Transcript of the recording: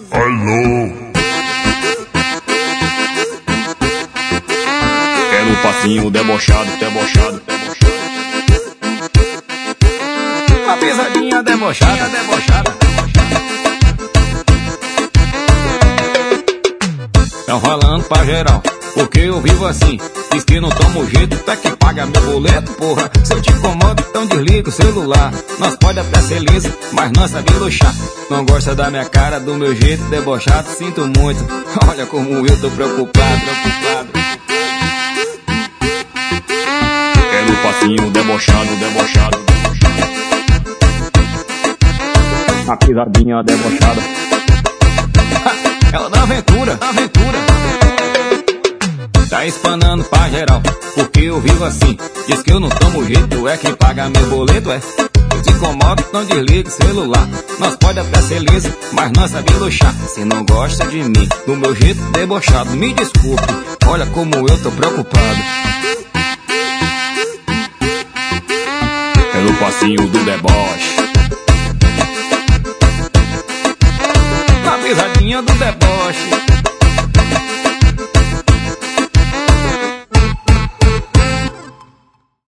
Alô? Quero um passinho debochado, debochado, debochado. Uma pisadinha debochada, debochada. Tão falando pra geral, porque eu vivo assim. Diz que não tomo jeito, até que paga meu boleto, porra. Se eu te incomodo, então desliga o celular. Nós pode até ser liso, mas nós sabe luxar. Não gosta da minha cara, do meu jeito debochado, sinto muito. Olha como eu tô preocupado, preocupado. Quero um passinho debochado, debochado, debochado. Uma pisadinha debochada. Ela da aventura, aventura. Tá espanando pra geral, porque eu vivo assim. Diz que eu não tomo jeito, é quem paga meu boleto, é. Eu te incomodo, não desliga o celular. Nós pode até ser liso, mas nós sabe luxar. Se não gosta de mim, do meu jeito debochado, me desculpe, olha como eu tô preocupado. Quero um passinho do deboche. Uma pisadinha do deboche.